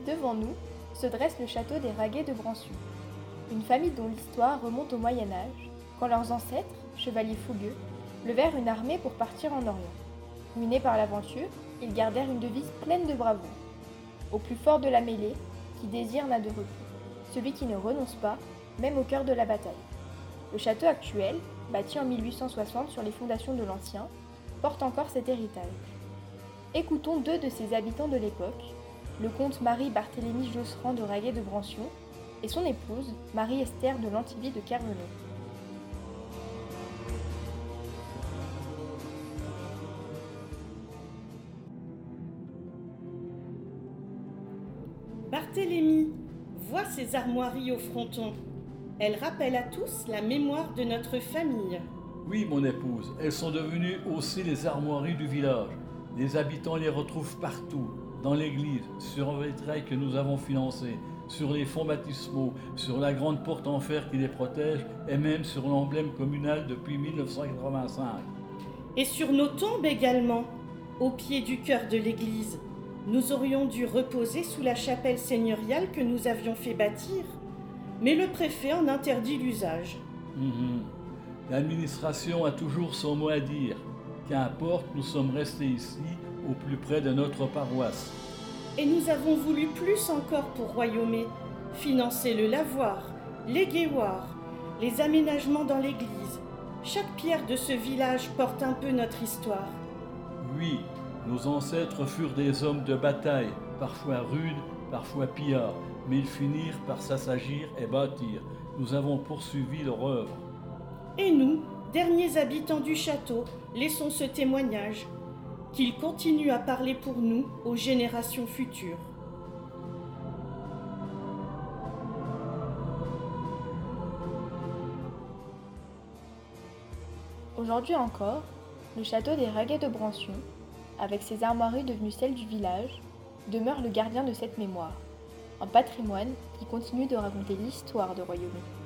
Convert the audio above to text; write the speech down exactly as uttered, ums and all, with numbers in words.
Devant nous se dresse le château des Raguet de Brancion, une famille dont l'histoire remonte au Moyen-Âge, quand leurs ancêtres, chevaliers fougueux, levèrent une armée pour partir en Orient. Munis par l'aventure, ils gardèrent une devise pleine de bravoure. Au plus fort de la mêlée, qui désire n'a de repos, celui qui ne renonce pas, même au cœur de la bataille. Le château actuel, bâti en mille huit cent soixante sur les fondations de l'ancien, porte encore cet héritage. Écoutons deux de ses habitants de l'époque, le comte Marie-Barthélemy Josserand de Raguet de Brancion et son épouse Marie-Esther de Lantivy de Kervenot. Barthélemy, vois ces armoiries au fronton. Elles rappellent à tous la mémoire de notre famille. Oui, mon épouse, elles sont devenues aussi les armoiries du village. Les habitants les retrouvent partout, dans l'église, sur un vitrail que nous avons financé, sur les fonts baptismaux, sur la grande porte en fer qui les protège et même sur l'emblème communal depuis mille neuf cent quatre-vingt-cinq. Et sur nos tombes également, au pied du chœur de l'église. Nous aurions dû reposer sous la chapelle seigneuriale que nous avions fait bâtir, mais le préfet en interdit l'usage. Mmh. L'administration a toujours son mot à dire. Qu'importe, nous sommes restés ici, au plus près de notre paroisse. Et nous avons voulu plus encore pour Royaumet, financer le lavoir, les guéoirs, les aménagements dans l'église. Chaque pierre de ce village porte un peu notre histoire. Oui, nos ancêtres furent des hommes de bataille, parfois rudes, parfois pillards, mais ils finirent par s'assagir et bâtir. Nous avons poursuivi leur œuvre. Et nous, derniers habitants du château, laissons ce témoignage, qu'il continue à parler pour nous aux générations futures. Aujourd'hui encore, le château des Raguet de Brancion, avec ses armoiries devenues celles du village, demeure le gardien de cette mémoire, un patrimoine qui continue de raconter l'histoire de Royaumet.